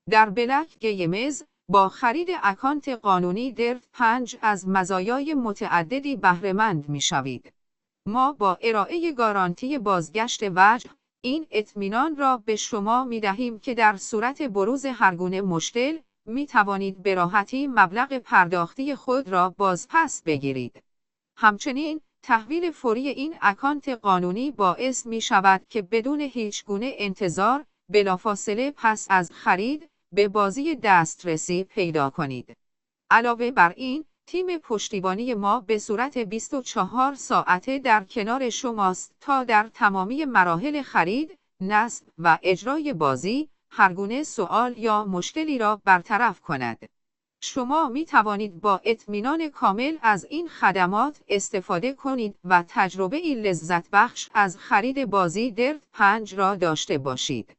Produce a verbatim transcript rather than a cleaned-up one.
در بلک گیمز با خرید اکانت قانونی درفت پنج از مزایای متعددی بهره‌مند می‌شوید. ما با ارائه گارانتی بازگشت وجه این اطمینان را به شما می‌دهیم که در صورت بروز هرگونه مشکل می‌توانید به راحتی مبلغ پرداختی خود را بازپس بگیرید. همچنین تحویل فوری این اکانت قانونی باعث می‌شود که بدون هیچگونه انتظار بلافاصله پس از خرید به بازی دسترسی پیدا کنید. علاوه بر این، تیم پشتیبانی ما به صورت بیست و چهار ساعته در کنار شماست تا در تمامی مراحل خرید، نصب و اجرای بازی هرگونه سوال یا مشکلی را برطرف کند. شما می توانید با اطمینان کامل از این خدمات استفاده کنید و تجربه لذت بخش از خرید بازی درفت پنج را داشته باشید.